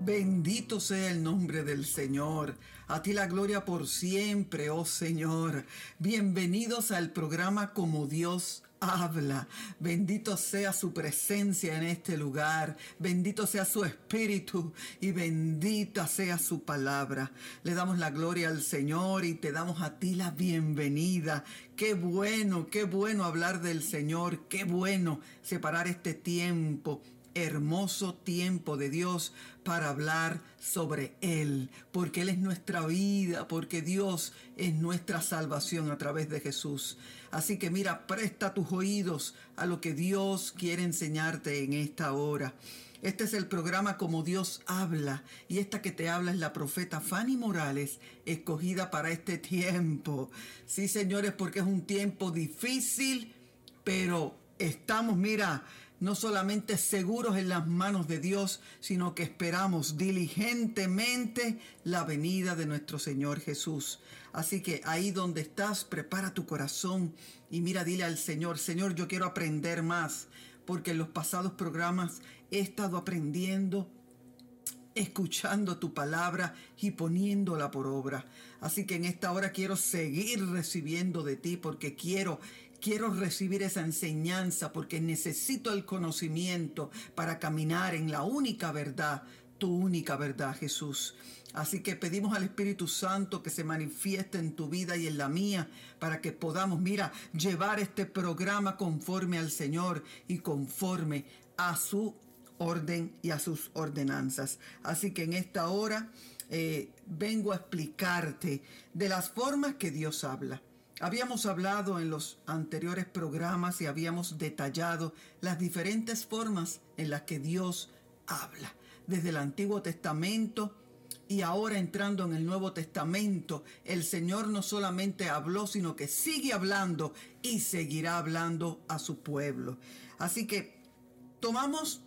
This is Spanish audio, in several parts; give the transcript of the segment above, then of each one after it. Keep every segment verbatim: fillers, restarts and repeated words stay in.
Bendito sea el nombre del Señor. A ti la gloria por siempre, oh Señor. Bienvenidos al programa Como Dios Habla. Bendito sea su presencia en este lugar. Bendito sea su espíritu y bendita sea su palabra. Le damos la gloria al Señor y te damos a ti la bienvenida. Qué bueno, qué bueno hablar del Señor. Qué bueno separar este tiempo. Hermoso tiempo de Dios para hablar sobre Él, porque Él es nuestra vida, porque Dios es nuestra salvación a través de Jesús. Así que mira, presta tus oídos a lo que Dios quiere enseñarte en esta hora. Este es el programa Como Dios Habla, y esta que te habla es la profeta Fanny Morales, escogida para este tiempo. Sí, señores, porque es un tiempo difícil, pero estamos, mira, no solamente seguros en las manos de Dios, sino que esperamos diligentemente la venida de nuestro Señor Jesús. Así que ahí donde estás, prepara tu corazón y mira, dile al Señor: Señor, yo quiero aprender más, porque en los pasados programas he estado aprendiendo, escuchando tu palabra y poniéndola por obra. Así que en esta hora quiero seguir recibiendo de ti, porque quiero Quiero recibir esa enseñanza, porque necesito el conocimiento para caminar en la única verdad, tu única verdad, Jesús. Así que pedimos al Espíritu Santo que se manifieste en tu vida y en la mía, para que podamos, mira, llevar este programa conforme al Señor y conforme a su orden y a sus ordenanzas. Así que en esta hora eh, vengo a explicarte de las formas que Dios habla. Habíamos hablado en los anteriores programas y habíamos detallado las diferentes formas en las que Dios habla. Desde el Antiguo Testamento y ahora entrando en el Nuevo Testamento, el Señor no solamente habló, sino que sigue hablando y seguirá hablando a su pueblo. Así que tomamos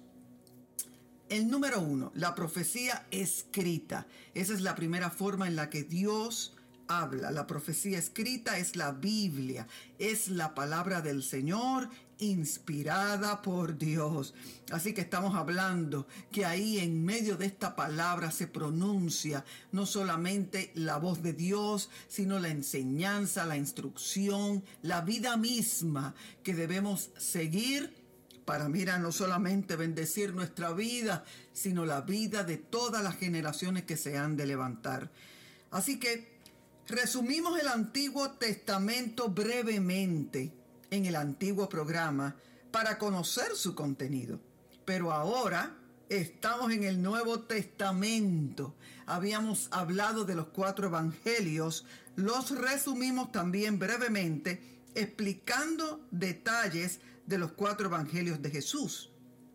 el número uno, la profecía escrita. Esa es la primera forma en la que Dios habla. La profecía escrita es la Biblia, es la palabra del Señor inspirada por Dios. Así que estamos hablando que ahí en medio de esta palabra se pronuncia no solamente la voz de Dios, sino la enseñanza, la instrucción, la vida misma que debemos seguir para, mira, no solamente bendecir nuestra vida, sino la vida de todas las generaciones que se han de levantar. Así que resumimos el Antiguo Testamento brevemente en el antiguo programa para conocer su contenido. Pero ahora estamos en el Nuevo Testamento. Habíamos hablado de los cuatro evangelios. Los resumimos también brevemente, explicando detalles de los cuatro evangelios de Jesús.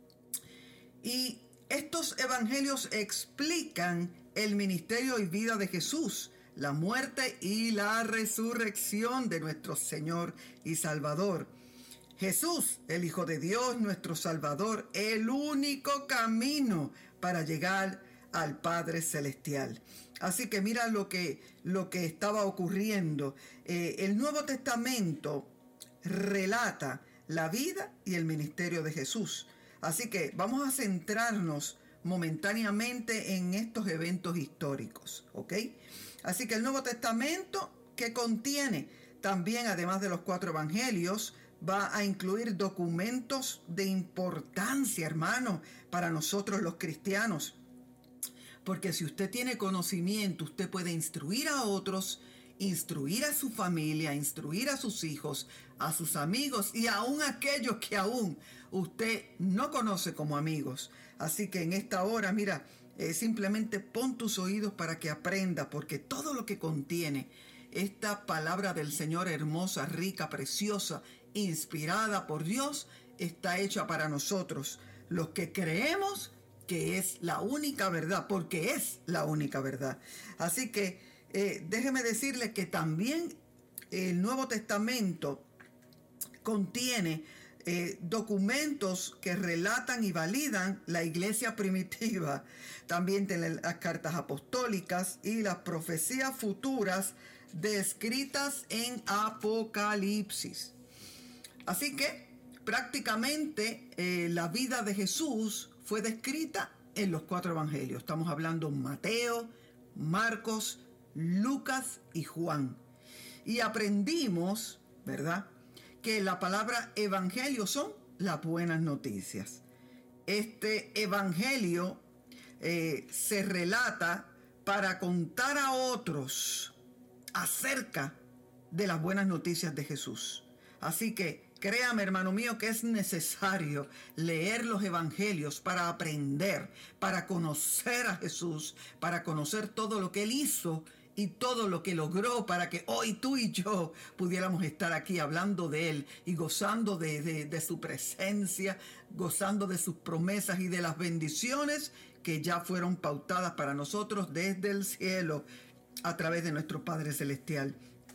Y estos evangelios explican el ministerio y vida de Jesús, la muerte y la resurrección de nuestro Señor y Salvador. Jesús, el Hijo de Dios, nuestro Salvador, el único camino para llegar al Padre Celestial. Así que mira lo que, lo que estaba ocurriendo. Eh, el Nuevo Testamento relata la vida y el ministerio de Jesús. Así que vamos a centrarnos momentáneamente en estos eventos históricos, ¿ok? Así que el Nuevo Testamento, que contiene también, además de los cuatro evangelios, va a incluir documentos de importancia, hermano, para nosotros los cristianos. Porque si usted tiene conocimiento, usted puede instruir a otros, instruir a su familia, instruir a sus hijos, a sus amigos y aún a aquellos que aún usted no conoce como amigos. Así que en esta hora, mira, eh, simplemente pon tus oídos para que aprenda, porque todo lo que contiene esta palabra del Señor, hermosa, rica, preciosa, inspirada por Dios, está hecha para nosotros, los que creemos que es la única verdad, porque es la única verdad. Así que eh, déjeme decirle que también el Nuevo Testamento contiene eh, documentos que relatan y validan la iglesia primitiva. También tiene las cartas apostólicas y las profecías futuras descritas en Apocalipsis. Así que prácticamente eh, la vida de Jesús fue descrita en los cuatro evangelios. Estamos hablando Mateo, Marcos, Lucas y Juan. Y aprendimos, ¿verdad?, que la palabra evangelio son las buenas noticias. Este evangelio eh, se relata para contar a otros acerca de las buenas noticias de Jesús. Así que créame, hermano mío, que es necesario leer los evangelios para aprender, para conocer a Jesús, para conocer todo lo que Él hizo y todo lo que logró, para que hoy tú y yo pudiéramos estar aquí hablando de Él y gozando de, de, de su presencia, gozando de sus promesas y de las bendiciones que ya fueron pautadas para nosotros desde el cielo a través de nuestro Padre Celestial.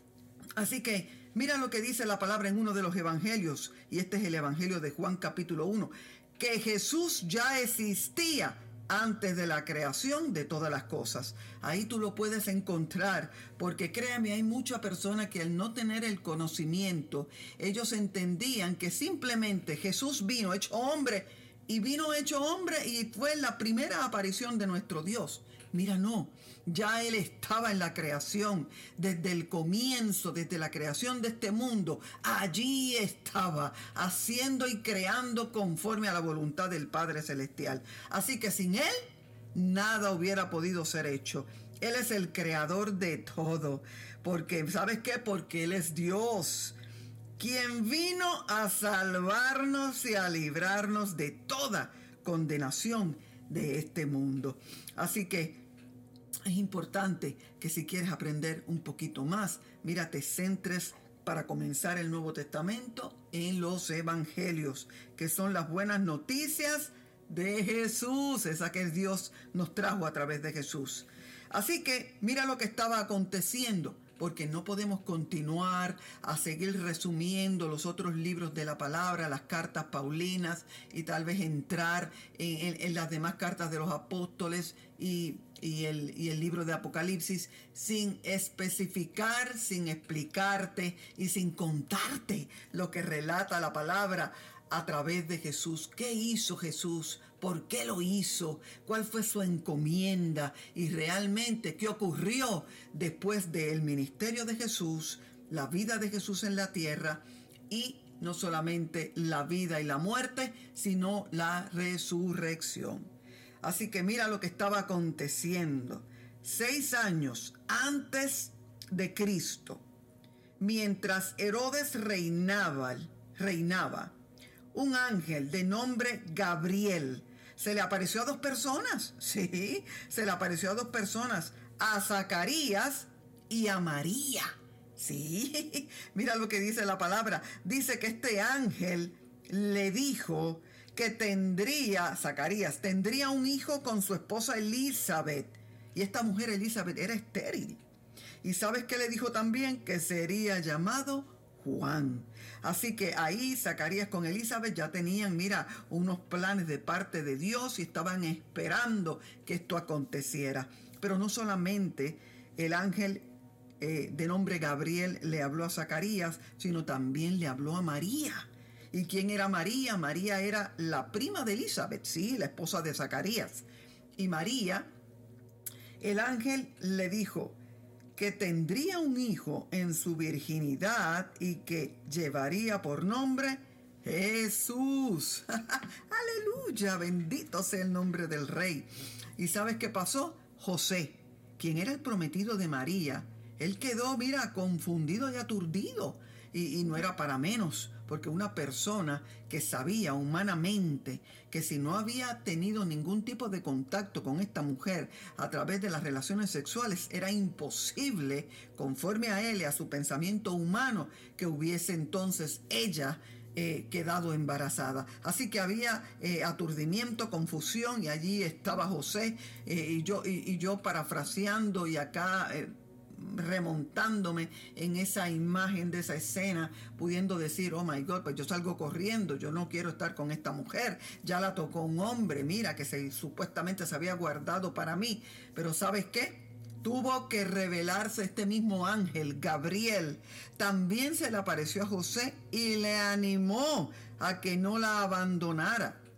Así que mira lo que dice la palabra en uno de los evangelios, y este es el evangelio de Juan capítulo uno, que Jesús ya existía antes de la creación de todas las cosas. Ahí tú lo puedes encontrar, porque créame, hay muchas personas que al no tener el conocimiento, ellos entendían que simplemente Jesús vino hecho hombre, y vino hecho hombre y fue la primera aparición de nuestro Dios. Mira, no, ya Él estaba en la creación, desde el comienzo, desde la creación de este mundo. Allí estaba, haciendo y creando conforme a la voluntad del Padre Celestial. Así que sin Él, nada hubiera podido ser hecho. Él es el creador de todo. Porque, ¿sabes qué? Porque Él es Dios, quien vino a salvarnos y a librarnos de toda condenación de este mundo. Así que es importante que si quieres aprender un poquito más, mira, te centres para comenzar el Nuevo Testamento en los evangelios, que son las buenas noticias de Jesús, esa que Dios nos trajo a través de Jesús. Así que mira lo que estaba aconteciendo, porque no podemos continuar a seguir resumiendo los otros libros de la palabra, las cartas paulinas, y tal vez entrar en, en, en las demás cartas de los apóstoles y, y, el, y el libro de Apocalipsis sin especificar, sin explicarte y sin contarte lo que relata la palabra a través de Jesús. ¿Qué hizo Jesús? ¿Por qué lo hizo? ¿Cuál fue su encomienda? Y realmente, ¿qué ocurrió después del ministerio de Jesús, la vida de Jesús en la tierra, y no solamente la vida y la muerte, sino la resurrección? Así que mira lo que estaba aconteciendo. Seis años antes de Cristo, mientras Herodes reinaba, reinaba, un ángel de nombre Gabriel se le apareció a dos personas. Sí, se le apareció a dos personas, a Zacarías y a María. Sí, mira lo que dice la palabra. Dice que este ángel le dijo que tendría, Zacarías, tendría un hijo con su esposa Elizabeth. Y esta mujer Elizabeth era estéril. Y ¿sabes qué le dijo también? Que sería llamado Juan. Así que ahí Zacarías con Elizabeth ya tenían, mira, unos planes de parte de Dios y estaban esperando que esto aconteciera. Pero no solamente el ángel eh, de nombre Gabriel le habló a Zacarías, sino también le habló a María. ¿Y quién era María? María era la prima de Elizabeth, sí, la esposa de Zacarías. Y María, el ángel le dijo que tendría un hijo en su virginidad y que llevaría por nombre Jesús. Aleluya, bendito sea el nombre del Rey. ¿Y sabes qué pasó? José, quien era el prometido de María, él quedó, mira, confundido y aturdido. Y, y no era para menos, porque una persona que sabía humanamente que si no había tenido ningún tipo de contacto con esta mujer a través de las relaciones sexuales, era imposible, conforme a él y a su pensamiento humano, que hubiese entonces ella eh, quedado embarazada. Así que había eh, aturdimiento, confusión, y allí estaba José, eh, y, yo, y, y yo parafraseando y acá Eh, remontándome en esa imagen de esa escena, pudiendo decir, oh my God, pues yo salgo corriendo, yo no quiero estar con esta mujer, ya la tocó un hombre, mira, que se, supuestamente se había guardado para mí. Pero ¿sabes qué? Tuvo que revelarse este mismo ángel, Gabriel. También se le apareció a José y le animó a que no la abandonara.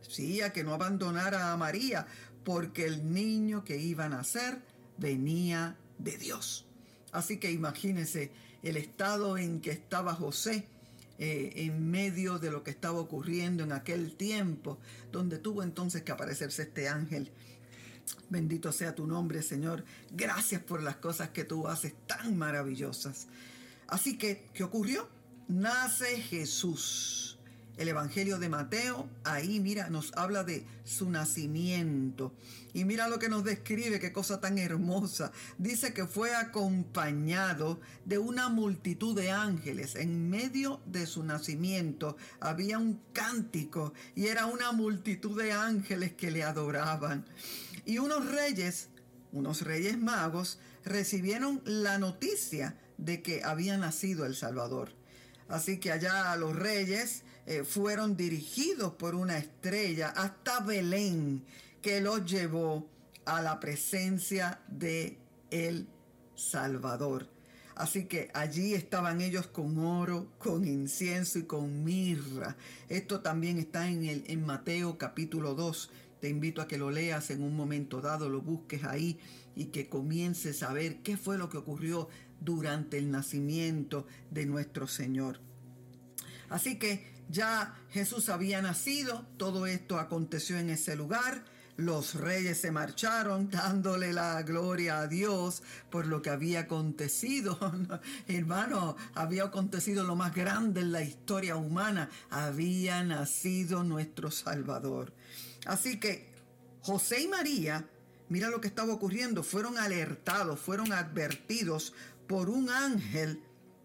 sí, a que no abandonara a María, porque el niño que iba a nacer venía de Dios. Así que imagínense el estado en que estaba José, eh, en medio de lo que estaba ocurriendo en aquel tiempo, donde tuvo entonces que aparecerse este ángel. Bendito sea tu nombre, Señor. Gracias por las cosas que tú haces tan maravillosas. Así que, ¿qué ocurrió? Nace Jesús. El Evangelio de Mateo, ahí mira, nos habla de su nacimiento. Y mira lo que nos describe, qué cosa tan hermosa. Dice que fue acompañado de una multitud de ángeles. En medio de su nacimiento había un cántico y era una multitud de ángeles que le adoraban. Y unos reyes, unos reyes magos, recibieron la noticia de que había nacido el Salvador. Así que allá los reyes eh, fueron dirigidos por una estrella hasta Belén, que los llevó a la presencia de el Salvador. Así que allí estaban ellos con oro, con incienso y con mirra. Esto también está en, el, en Mateo capítulo dos. Te invito a que lo leas en un momento dado, lo busques ahí y que comiences a ver qué fue lo que ocurrió durante el nacimiento de nuestro Señor. Así que ya Jesús había nacido, todo esto aconteció en ese lugar. Los reyes se marcharon dándole la gloria a Dios por lo que había acontecido. Hermano, había acontecido lo más grande en la historia humana. Había nacido nuestro Salvador. Así que José y María, mira lo que estaba ocurriendo, fueron alertados, fueron advertidos por un ángel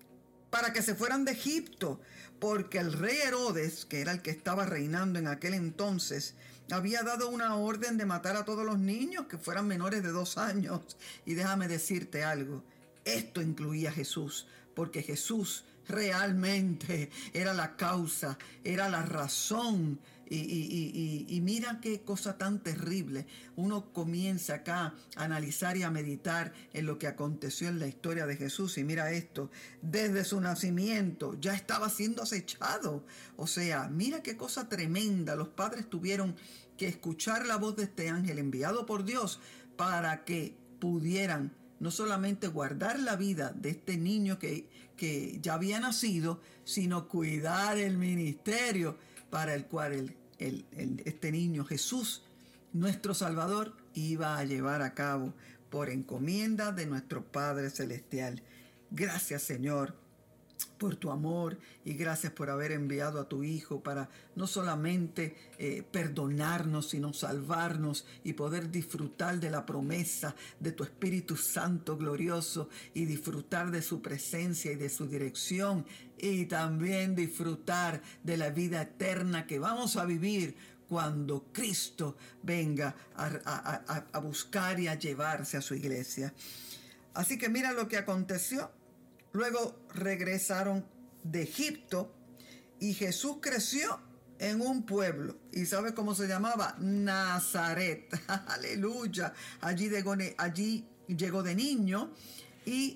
para que se fueran de Egipto, porque el rey Herodes, que era el que estaba reinando en aquel entonces, había dado una orden de matar a todos los niños que fueran menores de dos años. Y déjame decirte algo, esto incluía a Jesús, porque Jesús realmente era la causa, era la razón. Y, y, y, y mira qué cosa tan terrible. Uno comienza acá a analizar y a meditar en lo que aconteció en la historia de Jesús. Y mira esto, desde su nacimiento ya estaba siendo acechado. O sea, mira qué cosa tremenda. Los padres tuvieron que escuchar la voz de este ángel enviado por Dios para que pudieran no solamente guardar la vida de este niño que, que ya había nacido, sino cuidar el ministerio para el cual el, el, el, este niño Jesús, nuestro Salvador, iba a llevar a cabo por encomienda de nuestro Padre Celestial. Gracias, Señor, por tu amor y gracias por haber enviado a tu Hijo para no solamente eh, perdonarnos, sino salvarnos y poder disfrutar de la promesa de tu Espíritu Santo glorioso y disfrutar de su presencia y de su dirección y también disfrutar de la vida eterna que vamos a vivir cuando Cristo venga a, a, a, a buscar y a llevarse a su iglesia. Así que mira lo que aconteció. Luego regresaron de Egipto y Jesús creció en un pueblo. ¿Y sabes cómo se llamaba? Nazaret. Aleluya. Allí llegó, allí llegó de niño. Y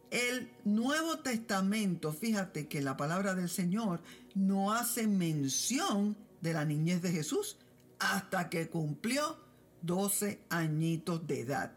el Nuevo Testamento, fíjate que la palabra del Señor no hace mención de la niñez de Jesús hasta que cumplió doce añitos de edad.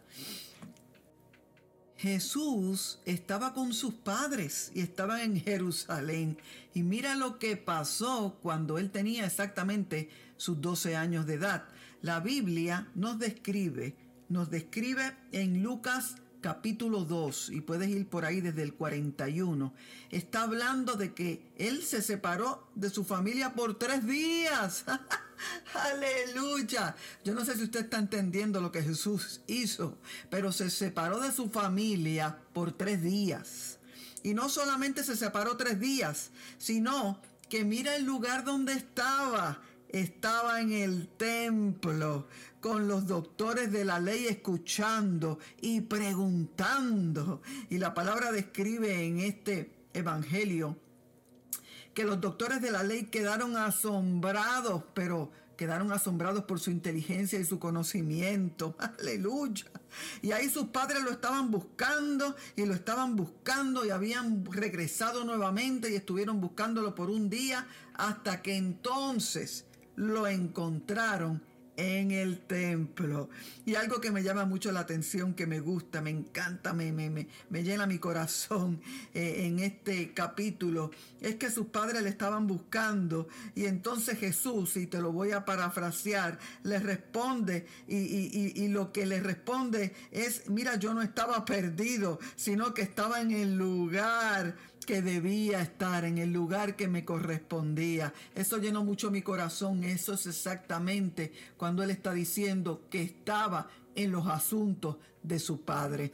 Jesús estaba con sus padres y estaban en Jerusalén. Y mira lo que pasó cuando él tenía exactamente sus doce años de edad. La Biblia nos describe, nos describe en Lucas capítulo dos, y puedes ir por ahí desde el cuarenta y uno. Está hablando de que él se separó de su familia por tres días. Aleluya. Yo no sé si usted está entendiendo lo que Jesús hizo, pero se separó de su familia por tres días. Y no solamente se separó tres días, sino que mira el lugar donde estaba. Estaba en el templo con los doctores de la ley escuchando y preguntando. Y la palabra describe en este evangelio que los doctores de la ley quedaron asombrados, pero quedaron asombrados por su inteligencia y su conocimiento. Aleluya. Y ahí sus padres lo estaban buscando y lo estaban buscando y habían regresado nuevamente y estuvieron buscándolo por un día hasta que entonces lo encontraron en el templo. Y algo que me llama mucho la atención, que me gusta, me encanta, me, me, me, me llena mi corazón eh, en este capítulo, es que sus padres le estaban buscando y entonces Jesús, y te lo voy a parafrasear, les responde y, y, y, y lo que les responde es: mira, yo no estaba perdido, sino que estaba en el lugar que debía estar, en el lugar que me correspondía. Eso llenó mucho mi corazón. Eso es exactamente cuando él está diciendo que estaba en los asuntos de su padre.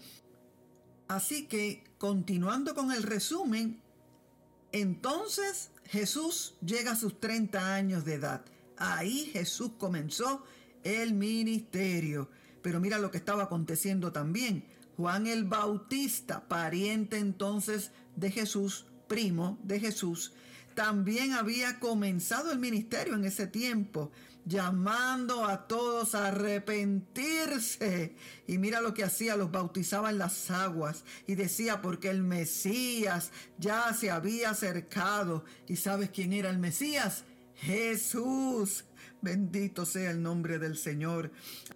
Así que, continuando con el resumen, entonces Jesús llega a sus treinta años de edad. Ahí Jesús comenzó el ministerio. Pero mira lo que estaba aconteciendo también. Juan el Bautista, pariente entonces de Jesús, primo de Jesús, también había comenzado el ministerio en ese tiempo, llamando a todos a arrepentirse. Y mira lo que hacía: los bautizaba en las aguas y decía, porque el Mesías ya se había acercado. ¿Y sabes quién era el Mesías? Jesús. Bendito sea el nombre del Señor.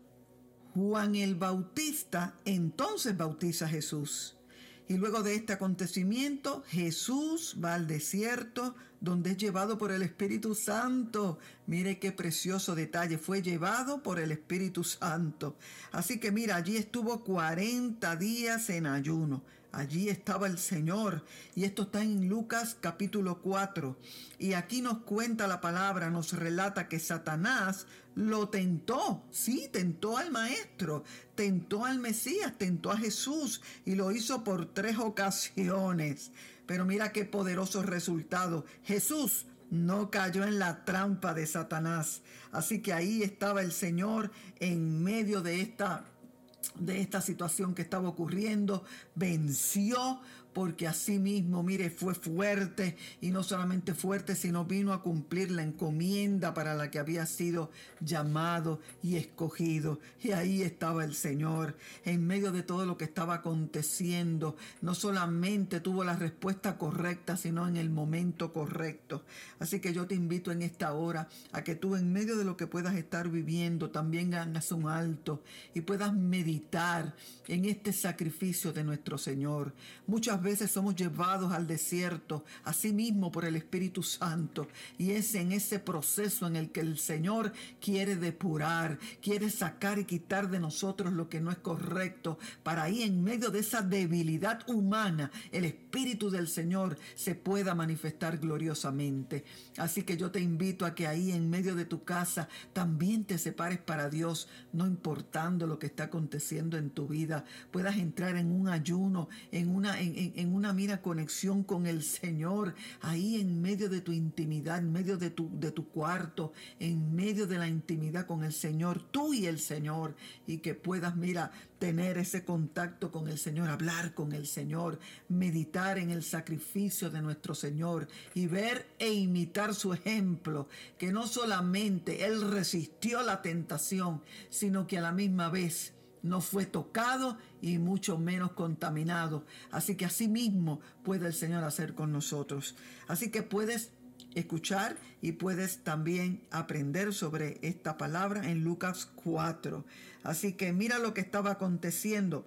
Juan el Bautista entonces bautiza a Jesús. Y luego de este acontecimiento, Jesús va al desierto, donde es llevado por el Espíritu Santo. Mire qué precioso detalle, fue llevado por el Espíritu Santo. Así que mira, allí estuvo cuarenta días en ayuno. Allí estaba el Señor. Y esto está en Lucas capítulo cuatro. Y aquí nos cuenta la palabra, nos relata que Satanás lo tentó. Sí, tentó al Maestro, tentó al Mesías, tentó a Jesús. Y lo hizo por tres ocasiones. Pero mira qué poderoso resultado. Jesús no cayó en la trampa de Satanás. Así que ahí estaba el Señor en medio de esta de esta situación que estaba ocurriendo. Venció, porque así mismo, mire, fue fuerte, y no solamente fuerte, sino vino a cumplir la encomienda para la que había sido llamado y escogido. Y ahí estaba el Señor, en medio de todo lo que estaba aconteciendo. No solamente tuvo la respuesta correcta, sino en el momento correcto. Así que yo te invito en esta hora a que tú, en medio de lo que puedas estar viviendo, también hagas un alto y puedas meditar en este sacrificio de nuestro Señor. Muchas veces somos llevados al desierto, así mismo por el Espíritu Santo, y es en ese proceso en el que el Señor quiere depurar, quiere sacar y quitar de nosotros lo que no es correcto, para ahí, en medio de esa debilidad humana, el Espíritu del Señor se pueda manifestar gloriosamente. Así que yo te invito a que ahí, en medio de tu casa, también te separes para Dios, no importando lo que está aconteciendo en tu vida, puedas entrar en un ayuno, en una, en, en, en una mira conexión con el Señor, ahí en medio de tu intimidad, en medio de tu, de tu cuarto, en medio de la intimidad con el Señor, tú y el Señor, y que puedas, mira, tener ese contacto con el Señor, hablar con el Señor, meditar en el sacrificio de nuestro Señor y ver e imitar su ejemplo, que no solamente Él resistió la tentación, sino que a la misma vez no fue tocado y mucho menos contaminado. Así que así mismo puede el Señor hacer con nosotros. Así que puedes escuchar y puedes también aprender sobre esta palabra en Lucas cuatro. Así que mira lo que estaba aconteciendo.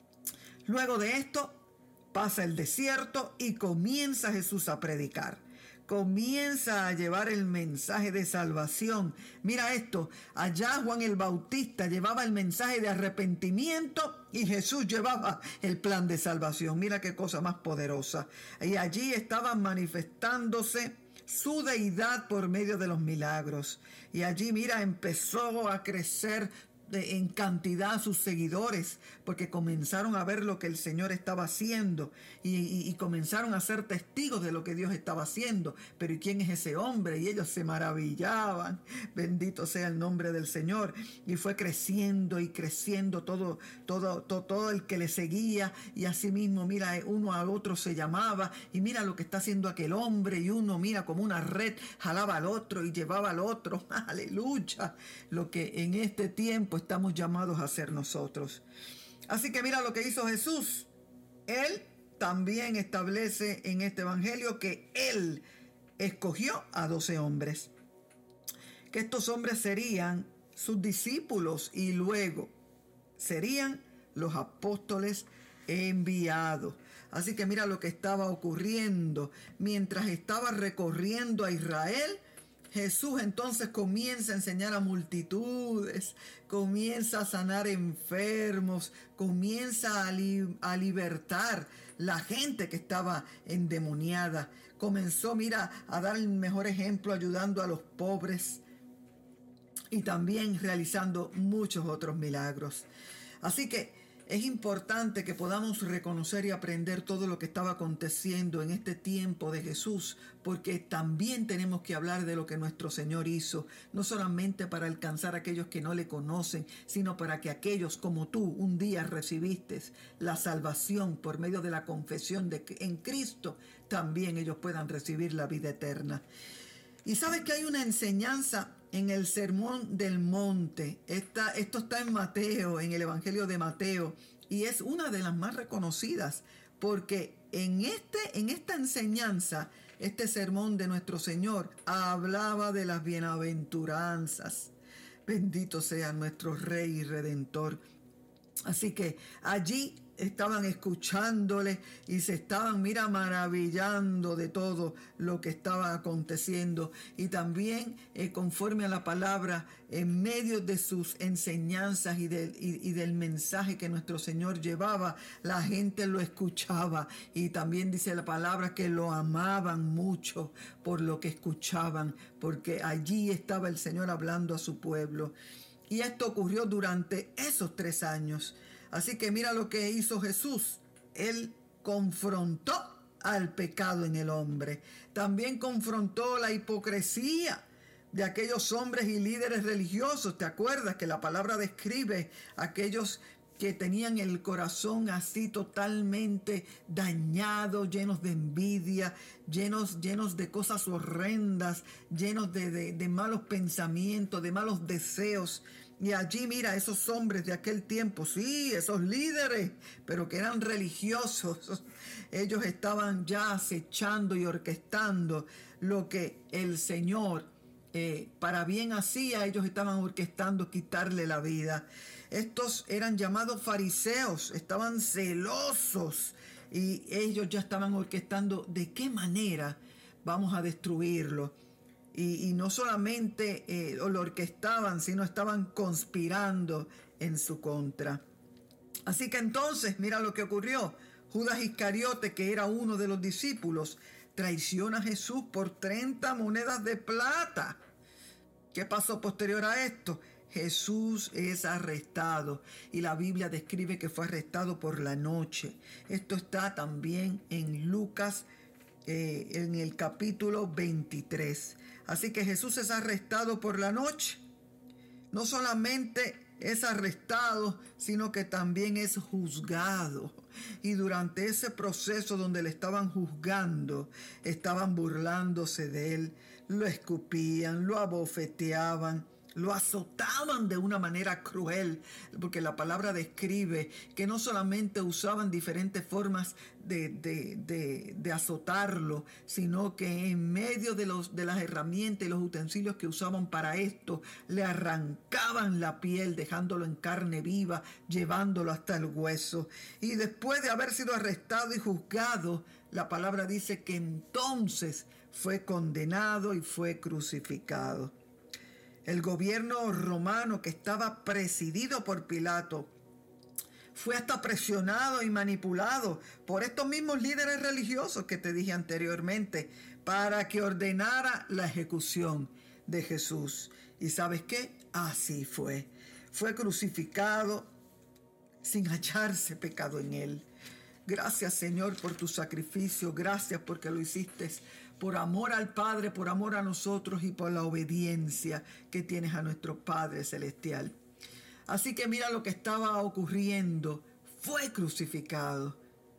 Luego de esto pasa el desierto y comienza Jesús a predicar. Comienza a llevar el mensaje de salvación. Mira esto, allá Juan el Bautista llevaba el mensaje de arrepentimiento y Jesús llevaba el plan de salvación. Mira qué cosa más poderosa. Y allí estaban manifestándose su deidad por medio de los milagros. Y allí, mira, empezó a crecer de, en cantidad sus seguidores, porque comenzaron a ver lo que el Señor estaba haciendo y, y, y comenzaron a ser testigos de lo que Dios estaba haciendo. Pero ¿y quién es ese hombre? Y ellos se maravillaban. Bendito sea el nombre del Señor. Y fue creciendo y creciendo todo, todo, todo, todo el que le seguía, y así mismo, mira, uno al otro se llamaba, y mira lo que está haciendo aquel hombre, y uno, mira, como una red, jalaba al otro y llevaba al otro. Aleluya, lo que en este tiempo estamos llamados a hacer nosotros. Así que mira lo que hizo Jesús. Él también establece en este evangelio que Él escogió a doce hombres que estos hombres serían sus discípulos y luego serían los apóstoles enviados. Así que mira lo que estaba ocurriendo. Mientras estaba recorriendo a Israel, Jesús entonces comienza a enseñar a multitudes, comienza a sanar enfermos, comienza a, li- a libertar la gente que estaba endemoniada. Comenzó, mira, a dar el mejor ejemplo ayudando a los pobres y también realizando muchos otros milagros. Así que es importante que podamos reconocer y aprender todo lo que estaba aconteciendo en este tiempo de Jesús, porque también tenemos que hablar de lo que nuestro Señor hizo, no solamente para alcanzar a aquellos que no le conocen, sino para que aquellos como tú un día recibiste la salvación por medio de la confesión de que en Cristo también ellos puedan recibir la vida eterna. Y sabes que hay una enseñanza en el Sermón del Monte. Esta, esto está en Mateo, en el Evangelio de Mateo, y es una de las más reconocidas, porque en, este, en esta enseñanza, este sermón de nuestro Señor hablaba de las bienaventuranzas. Bendito sea nuestro Rey y Redentor. Así que allí estaban escuchándole y se estaban, mira, maravillando de todo lo que estaba aconteciendo. Y también eh, conforme a la palabra, en medio de sus enseñanzas y, de, y, y del mensaje que nuestro Señor llevaba, la gente lo escuchaba. Y también dice la palabra que lo amaban mucho por lo que escuchaban, porque allí estaba el Señor hablando a su pueblo. Y esto ocurrió durante esos tres años. Así que mira lo que hizo Jesús. Él confrontó al pecado en el hombre. También confrontó la hipocresía de aquellos hombres y líderes religiosos. ¿Te acuerdas que la palabra describe a aquellos que tenían el corazón así totalmente dañado, llenos de envidia, llenos, llenos de cosas horrendas, llenos de, de, de malos pensamientos, de malos deseos? Y allí mira esos hombres de aquel tiempo, sí, esos líderes, pero que eran religiosos. Ellos estaban ya acechando y orquestando lo que el Señor eh, para bien hacía. Ellos estaban orquestando quitarle la vida. Estos eran llamados fariseos, estaban celosos y ellos ya estaban orquestando de qué manera vamos a destruirlo. Y, y no solamente eh, lo orquestaban, sino estaban conspirando en su contra. Así que entonces, mira lo que ocurrió. Judas Iscariote, que era uno de los discípulos, traiciona a Jesús por treinta monedas de plata. ¿Qué pasó posterior a esto? Jesús es arrestado y la Biblia describe que fue arrestado por la noche. Esto está también en Lucas eh, en el capítulo veintitrés. Así que Jesús es arrestado por la noche. No solamente es arrestado, sino que también es juzgado. Y durante ese proceso donde le estaban juzgando, estaban burlándose de él, lo escupían, lo abofeteaban, lo azotaban de una manera cruel, porque la palabra describe que no solamente usaban diferentes formas de, de, de, de azotarlo, sino que en medio de, los, de las herramientas y los utensilios que usaban para esto, le arrancaban la piel, dejándolo en carne viva, llevándolo hasta el hueso. Y después de haber sido arrestado y juzgado, la palabra dice que entonces fue condenado y fue crucificado. El gobierno romano, que estaba presidido por Pilato, fue hasta presionado y manipulado por estos mismos líderes religiosos que te dije anteriormente para que ordenara la ejecución de Jesús. ¿Y sabes qué? Así fue. Fue crucificado sin hallarse pecado en él. Gracias, Señor, por tu sacrificio. Gracias porque lo hiciste por amor al Padre, por amor a nosotros y por la obediencia que tienes a nuestro Padre Celestial. Así que mira lo que estaba ocurriendo. Fue crucificado.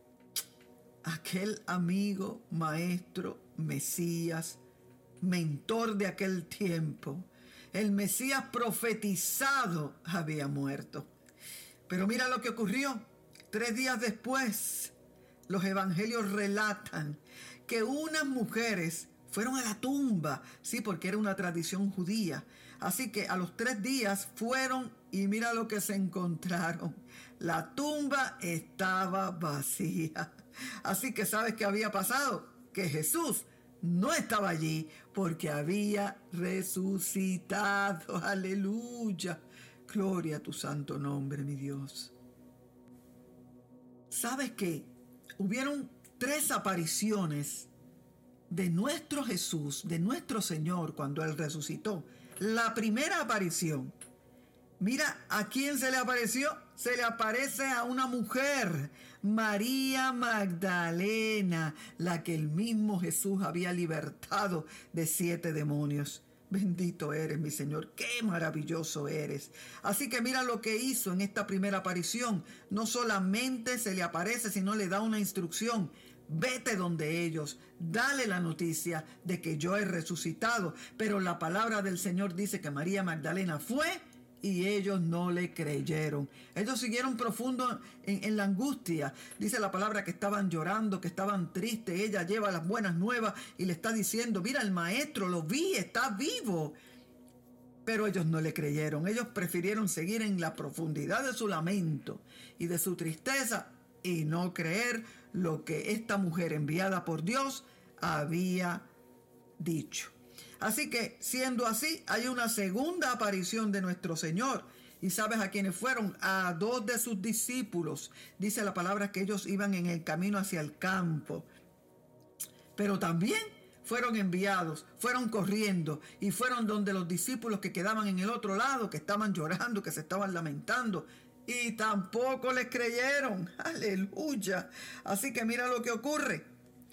Aquel amigo, maestro, Mesías, mentor de aquel tiempo, el Mesías profetizado, había muerto. Pero mira lo que ocurrió. Tres días después, los evangelios relatan que unas mujeres fueron a la tumba, sí, porque era una tradición judía, Así que a los tres días fueron y mira lo que se encontraron. La tumba estaba vacía. Así que ¿sabes qué había pasado? Que Jesús no estaba allí porque había resucitado. Aleluya. Gloria a tu santo nombre, mi Dios. ¿Sabes qué? Hubieron tres apariciones de nuestro Jesús, de nuestro Señor, cuando Él resucitó. La primera aparición, mira a quién se le apareció. Se le aparece a una mujer, María Magdalena, la que el mismo Jesús había libertado de siete demonios. Bendito eres, mi Señor, qué maravilloso eres. Así que mira lo que hizo en esta primera aparición. No solamente se le aparece, sino le da una instrucción. Vete donde ellos, dale la noticia de que yo he resucitado. Pero la palabra del Señor dice que María Magdalena fue y ellos no le creyeron. Ellos siguieron profundo en, en la angustia. Dice la palabra que estaban llorando, que estaban tristes. Ella lleva las buenas nuevas y le está diciendo, mira, el maestro, lo vi, está vivo. Pero ellos no le creyeron. Ellos prefirieron seguir en la profundidad de su lamento y de su tristeza y no creer lo que esta mujer enviada por Dios había dicho. Así que, siendo así, hay una segunda aparición de nuestro Señor. ¿Y sabes a quiénes fueron? A dos de sus discípulos. Dice la palabra que ellos iban en el camino hacia el campo. Pero también fueron enviados, fueron corriendo y fueron donde los discípulos que quedaban en el otro lado, que estaban llorando, que se estaban lamentando. Y tampoco les creyeron. Aleluya. Así que mira lo que ocurre.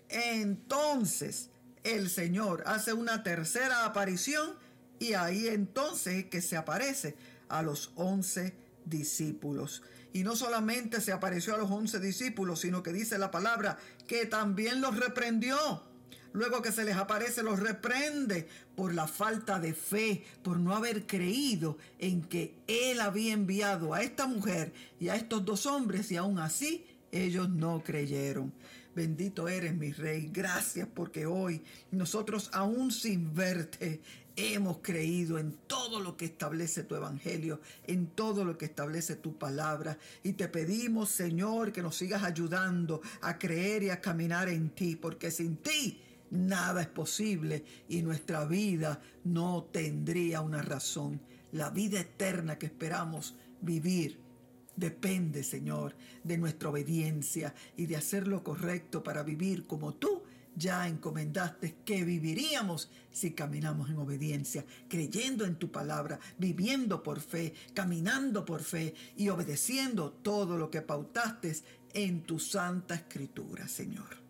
Entonces el Señor hace una tercera aparición y ahí entonces es que se aparece a los once discípulos. Y no solamente se apareció a los once discípulos, sino que dice la palabra que también los reprendió. Luego que se les aparece, los reprende por la falta de fe, por no haber creído en que Él había enviado a esta mujer y a estos dos hombres, y aún así ellos no creyeron. Bendito eres, mi Rey. Gracias porque hoy nosotros, aún sin verte, hemos creído en todo lo que establece tu evangelio, en todo lo que establece tu palabra. Y te pedimos, Señor, que nos sigas ayudando a creer y a caminar en ti, porque sin ti nada es posible y nuestra vida no tendría una razón. La vida eterna que esperamos vivir depende, Señor, de nuestra obediencia y de hacer lo correcto para vivir como tú ya encomendaste que viviríamos si caminamos en obediencia, creyendo en tu palabra, viviendo por fe, caminando por fe y obedeciendo todo lo que pautaste en tu santa escritura, Señor.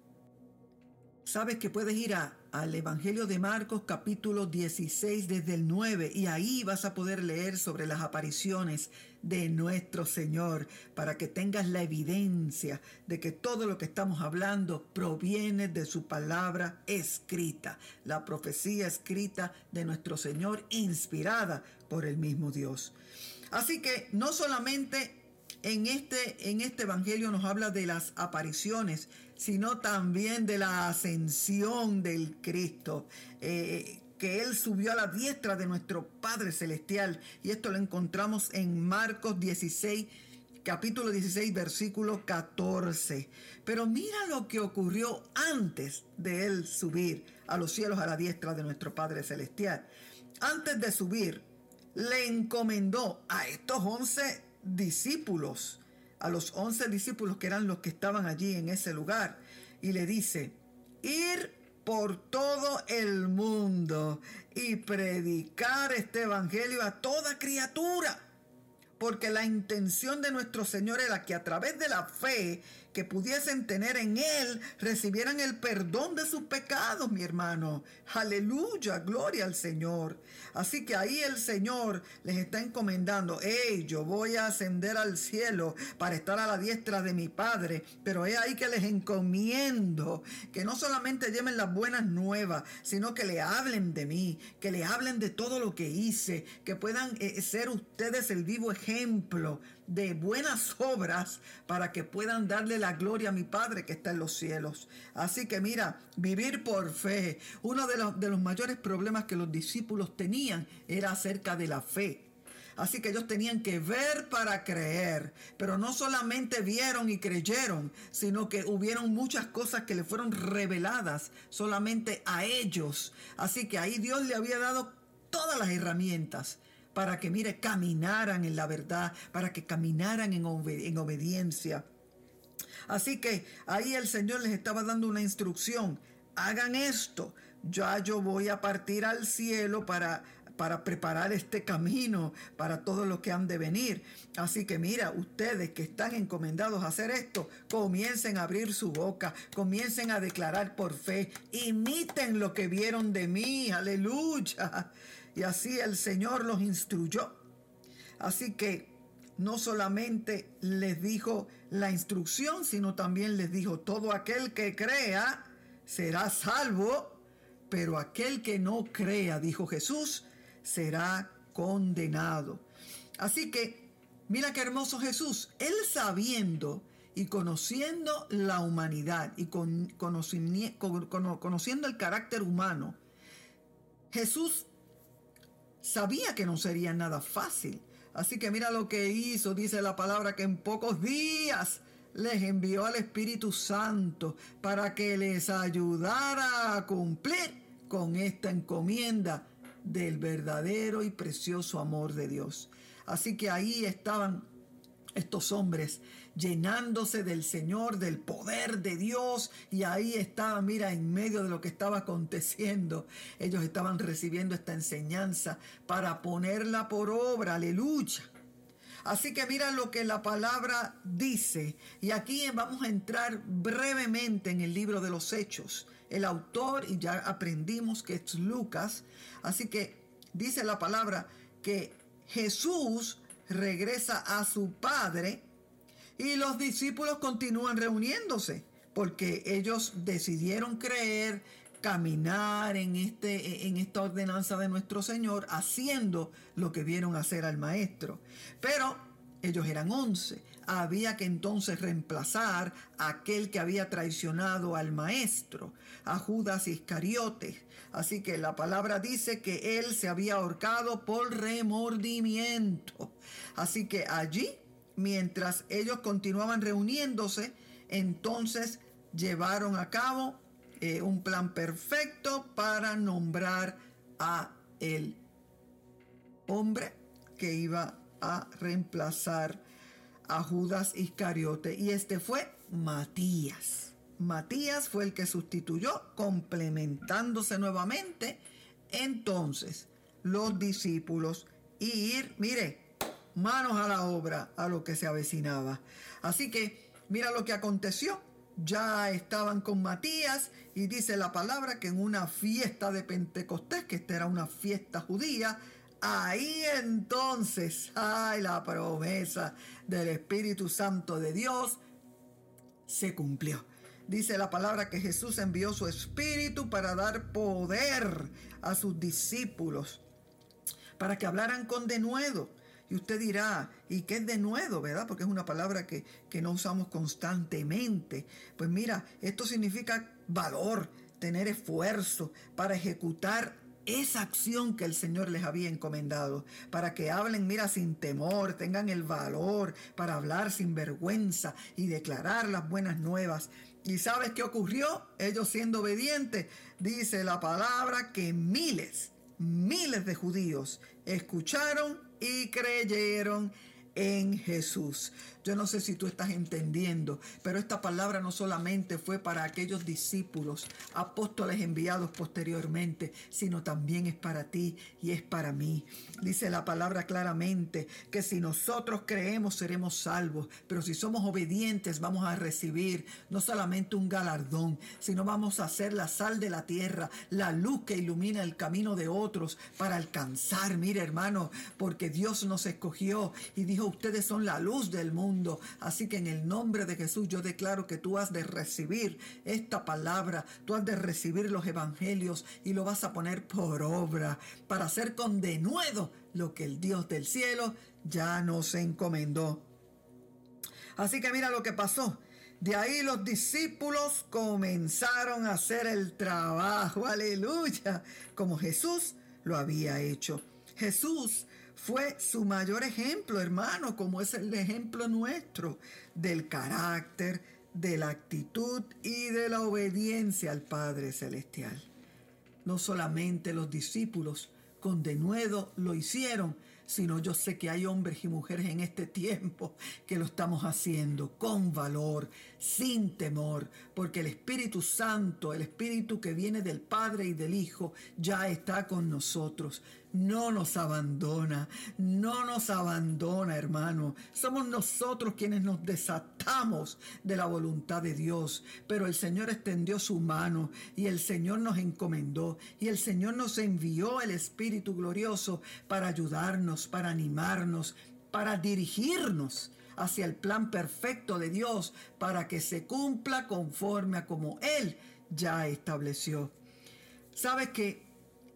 Sabes que puedes ir a, al Evangelio de Marcos capítulo dieciséis desde el nueve y ahí vas a poder leer sobre las apariciones de nuestro Señor para que tengas la evidencia de que todo lo que estamos hablando proviene de su palabra escrita, la profecía escrita de nuestro Señor inspirada por el mismo Dios. Así que no solamente En este, en este evangelio nos habla de las apariciones, sino también de la ascensión del Cristo, eh, que Él subió a la diestra de nuestro Padre Celestial. Y esto lo encontramos en Marcos dieciséis, capítulo dieciséis, versículo catorce. Pero mira lo que ocurrió antes de Él subir a los cielos a la diestra de nuestro Padre Celestial. Antes de subir, le encomendó a estos once discípulos, a los once discípulos que eran los que estaban allí en ese lugar, y le dice: ir por todo el mundo y predicar este evangelio a toda criatura, porque la intención de nuestro Señor era que a través de la fe que pudiesen tener en Él, recibieran el perdón de sus pecados, mi hermano. Aleluya, gloria al Señor. Así que ahí el Señor les está encomendando: hey, yo voy a ascender al cielo para estar a la diestra de mi Padre, pero es ahí que les encomiendo que no solamente lleven las buenas nuevas, sino que le hablen de mí, que le hablen de todo lo que hice, que puedan eh, ser ustedes el vivo ejemplo ejemplo de buenas obras para que puedan darle la gloria a mi Padre que está en los cielos. Así que mira, vivir por fe. Uno de los, de los mayores problemas que los discípulos tenían era acerca de la fe. Así que ellos tenían que ver para creer, pero no solamente vieron y creyeron, sino que hubieron muchas cosas que le fueron reveladas solamente a ellos. Así que ahí Dios le había dado todas las herramientas para que, mire, caminaran en la verdad, para que caminaran en, obed- en obediencia. Así que ahí el Señor les estaba dando una instrucción. Hagan esto. Ya yo voy a partir al cielo para... para preparar este camino para todos los que han de venir. Así que mira, ustedes que están encomendados a hacer esto, comiencen a abrir su boca, comiencen a declarar por fe, imiten lo que vieron de mí, aleluya. Y así el Señor los instruyó. Así que no solamente les dijo la instrucción, sino también les dijo, todo aquel que crea será salvo, pero aquel que no crea, dijo Jesús, será condenado. Así que, mira qué hermoso Jesús. Él sabiendo y conociendo la humanidad y con, conocimiento, con, conociendo el carácter humano, Jesús sabía que no sería nada fácil. Así que mira lo que hizo. Dice la palabra que en pocos días les envió al Espíritu Santo para que les ayudara a cumplir con esta encomienda del verdadero y precioso amor de Dios. Así que ahí estaban estos hombres llenándose del Señor, del poder de Dios, y ahí estaban, mira, en medio de lo que estaba aconteciendo, ellos estaban recibiendo esta enseñanza para ponerla por obra, aleluya. Así que mira lo que la palabra dice, y aquí vamos a entrar brevemente en el libro de los Hechos. El autor, y ya aprendimos que es Lucas, así que dice la palabra que Jesús regresa a su Padre y los discípulos continúan reuniéndose porque ellos decidieron creer, caminar en, este, en esta ordenanza de nuestro Señor, haciendo lo que vieron hacer al Maestro. Pero ellos eran once. Había que entonces reemplazar a aquel que había traicionado al Maestro, a Judas Iscariote. Así que la palabra dice que él se había ahorcado por remordimiento. Así que allí, mientras ellos continuaban reuniéndose, entonces llevaron a cabo eh, un plan perfecto para nombrar a el hombre que iba a reemplazar a Judas Iscariote, y este fue Matías. Matías fue el que sustituyó, complementándose nuevamente entonces los discípulos y ir, mire, manos a la obra a lo que se avecinaba. Así que mira lo que aconteció. Ya estaban con Matías y dice la palabra que en una fiesta de Pentecostés, que esta era una fiesta judía, ahí entonces, ay, la promesa del Espíritu Santo de Dios se cumplió. Dice la palabra que Jesús envió su Espíritu para dar poder a sus discípulos, para que hablaran con denuedo. Y usted dirá, ¿y qué es denuedo, verdad? Porque es una palabra que, que no usamos constantemente. Pues mira, esto significa valor, tener esfuerzo para ejecutar esa acción que el Señor les había encomendado, para que hablen, mira, sin temor, tengan el valor para hablar sin vergüenza y declarar las buenas nuevas. ¿Y sabes qué ocurrió? Ellos siendo obedientes, dice la palabra que miles, miles de judíos escucharon y creyeron en Jesús. Yo no sé si tú estás entendiendo, pero esta palabra no solamente fue para aquellos discípulos, apóstoles enviados posteriormente, sino también es para ti y es para mí. Dice la palabra claramente que si nosotros creemos seremos salvos, pero si somos obedientes vamos a recibir no solamente un galardón, sino vamos a ser la sal de la tierra, la luz que ilumina el camino de otros para alcanzar, mire hermano, porque Dios nos escogió y dijo, ustedes son la luz del mundo. Así que en el nombre de Jesús yo declaro que tú has de recibir esta palabra, tú has de recibir los evangelios y lo vas a poner por obra para hacer con denuedo lo que el Dios del cielo ya nos encomendó. Así que mira lo que pasó. De ahí los discípulos comenzaron a hacer el trabajo, aleluya, como Jesús lo había hecho. Jesús fue su mayor ejemplo, hermano, como es el ejemplo nuestro del carácter, de la actitud y de la obediencia al Padre Celestial. No solamente los discípulos con denuedo lo hicieron, sino yo sé que hay hombres y mujeres en este tiempo que lo estamos haciendo con valor, sin temor, porque el Espíritu Santo, el Espíritu que viene del Padre y del Hijo, ya está con nosotros. No nos abandona, no nos abandona, hermano. Somos nosotros quienes nos desatamos de la voluntad de Dios, pero el Señor extendió su mano y el Señor nos encomendó y el Señor nos envió el Espíritu glorioso para ayudarnos, para animarnos, para dirigirnos hacia el plan perfecto de Dios, para que se cumpla conforme a como Él ya estableció. ¿Sabes qué?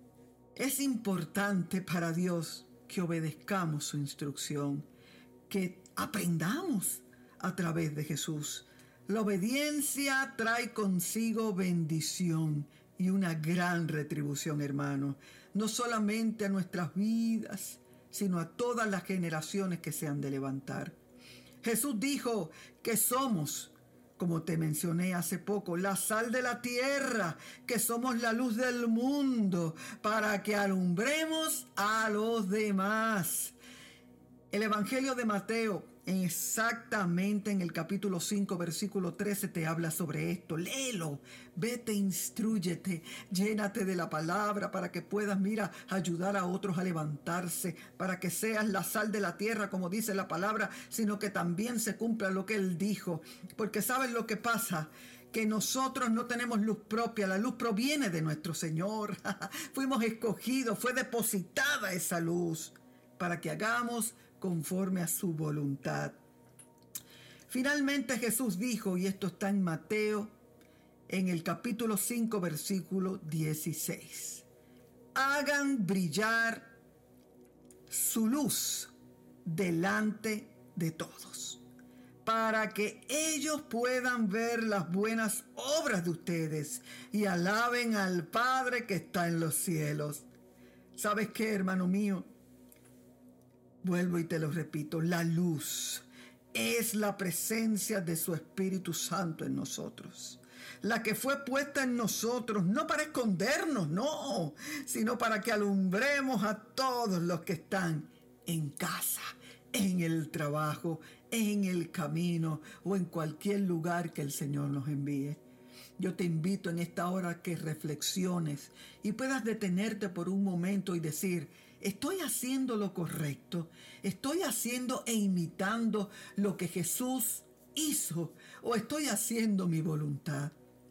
Es importante para Dios que obedezcamos su instrucción, que aprendamos a través de Jesús. La obediencia trae consigo bendición y una gran retribución, hermano, no solamente a nuestras vidas, sino a todas las generaciones que se han de levantar. Jesús dijo que somos, como te mencioné hace poco, la sal de la tierra, que somos la luz del mundo, para que alumbremos a los demás. El Evangelio de Mateo, exactamente en el capítulo cinco, versículo trece, te habla sobre esto. Léelo, vete, instrúyete, llénate de la palabra para que puedas, mira, ayudar a otros a levantarse, para que seas la sal de la tierra, como dice la palabra, sino que también se cumpla lo que Él dijo. Porque ¿sabes lo que pasa? Que nosotros no tenemos luz propia, la luz proviene de nuestro Señor. Fuimos escogidos, fue depositada esa luz para que hagamos conforme a su voluntad. Finalmente Jesús dijo, y esto está en Mateo, en el capítulo cinco, versículo dieciséis. Hagan brillar su luz delante de todos, para que ellos puedan ver las buenas obras de ustedes y alaben al Padre que está en los cielos. ¿Sabes qué, hermano mío? Vuelvo y te lo repito, la luz es la presencia de su Espíritu Santo en nosotros. La que fue puesta en nosotros, no para escondernos, no, sino para que alumbremos a todos los que están en casa, en el trabajo, en el camino o en cualquier lugar que el Señor nos envíe. Yo te invito en esta hora a que reflexiones y puedas detenerte por un momento y decir, ¿estoy haciendo lo correcto? ¿Estoy haciendo e imitando lo que Jesús hizo? ¿O estoy haciendo mi voluntad?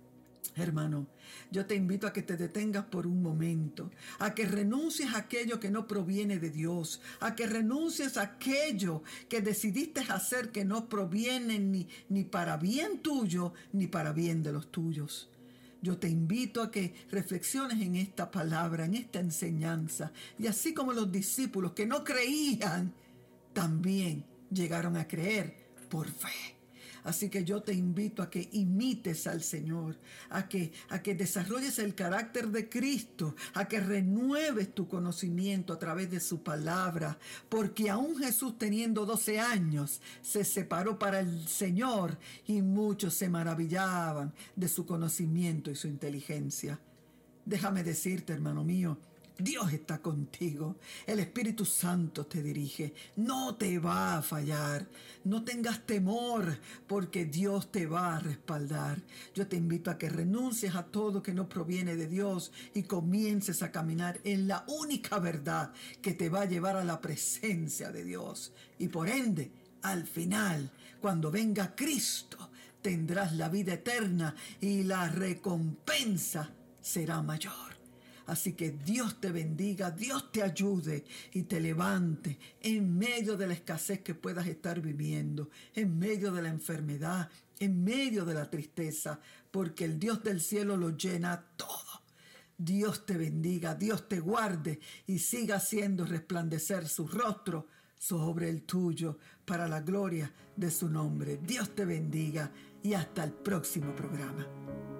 Hermano, yo te invito a que te detengas por un momento, a que renuncies a aquello que no proviene de Dios, a que renuncies a aquello que decidiste hacer que no proviene ni, ni para bien tuyo, ni para bien de los tuyos. Yo te invito a que reflexiones en esta palabra, en esta enseñanza, y así como los discípulos que no creían, también llegaron a creer por fe. Así que yo te invito a que imites al Señor, a que, a que desarrolles el carácter de Cristo, a que renueves tu conocimiento a través de su palabra, porque aún Jesús teniendo doce años se separó para el Señor y muchos se maravillaban de su conocimiento y su inteligencia. Déjame decirte, hermano mío, Dios está contigo, el Espíritu Santo te dirige, no te va a fallar, no tengas temor porque Dios te va a respaldar. Yo te invito a que renuncies a todo que no proviene de Dios y comiences a caminar en la única verdad que te va a llevar a la presencia de Dios y por ende, al final, cuando venga Cristo, tendrás la vida eterna y la recompensa será mayor. Así que Dios te bendiga, Dios te ayude y te levante en medio de la escasez que puedas estar viviendo, en medio de la enfermedad, en medio de la tristeza, porque el Dios del cielo lo llena todo. Dios te bendiga, Dios te guarde y siga haciendo resplandecer su rostro sobre el tuyo, para la gloria de su nombre. Dios te bendiga y hasta el próximo programa.